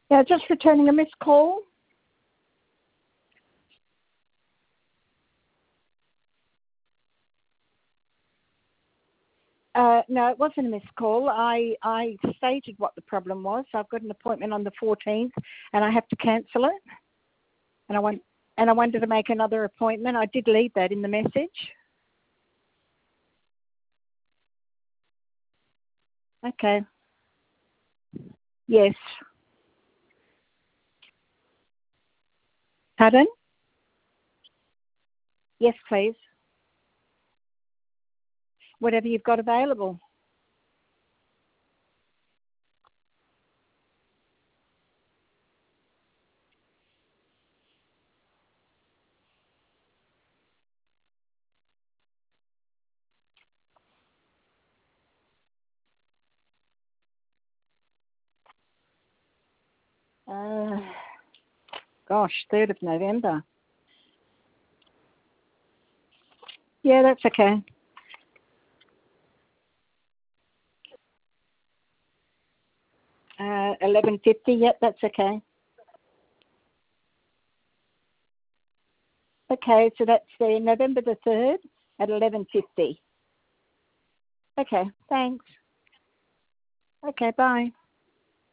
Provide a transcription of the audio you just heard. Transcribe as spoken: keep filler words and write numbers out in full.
Yeah, just returning a missed call. Uh, no, it wasn't a missed call. I, I stated what the problem was. I've got an appointment on the fourteenth, and I have to cancel it. And I want, and I wanted to make another appointment. I did leave that in the message. Okay. Yes. Pardon? Yes, please. Whatever you've got available. Uh, gosh, third of November. Yeah, that's okay. Uh, eleven fifty. Yep, that's okay. Okay, so that's the November the third at eleven fifty. Okay, thanks. Okay, bye.